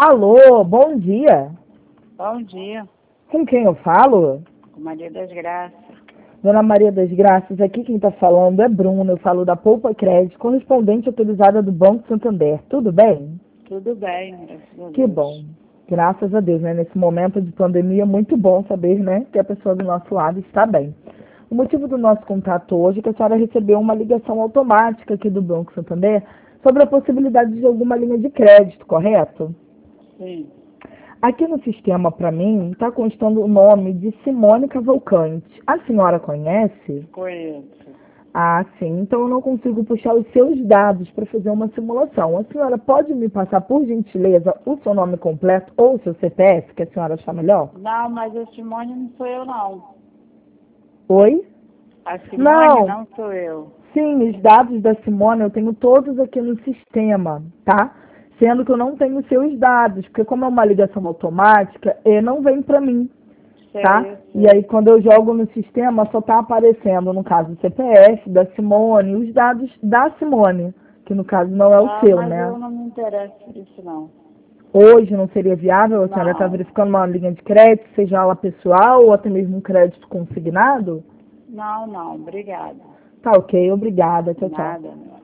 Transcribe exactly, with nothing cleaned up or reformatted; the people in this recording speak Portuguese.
Alô, bom dia. Bom dia, Com quem eu falo? com Maria das Graças. Dona Maria das Graças, aqui quem está falando é Bruno. Eu falo da Poupa Crédito, correspondente autorizada do Banco Santander. Tudo bem? Tudo bem, graças a Deus. Que bom. Graças a Deus, né? Nesse momento de pandemia, é muito bom saber, né, que a pessoa do nosso lado está bem. O motivo do nosso contato hoje é que a senhora recebeu uma ligação automática aqui do Banco Santander sobre a possibilidade de alguma linha de crédito, correto? Sim, Aqui no sistema, para mim, está constando o nome de Simone Cavalcante. A senhora conhece? conheço. Ah, sim. Então eu não consigo puxar os seus dados para fazer uma simulação. A senhora pode me passar, por gentileza, o seu nome completo ou o seu C P F, que a senhora achar melhor? Não, mas a Simone não sou eu, não. Oi? A Simone Não. não sou eu. Sim, os dados da Simone eu tenho todos aqui no sistema, tá? Sendo que eu não tenho seus dados, porque como é uma ligação automática, eh, não vem para mim, tá? Sei, E aí quando eu jogo no sistema, só tá aparecendo, no caso, o C P F da Simone, os dados da Simone, que no caso não é o Ah, seu, mas né? eu não me interesso por isso, não. Hoje não seria viável, a senhora está Não, verificando uma linha de crédito, seja ela pessoal ou até mesmo um crédito consignado? não, não, obrigada. Tá ok, obrigada, tchau, tchau. Nada, meu.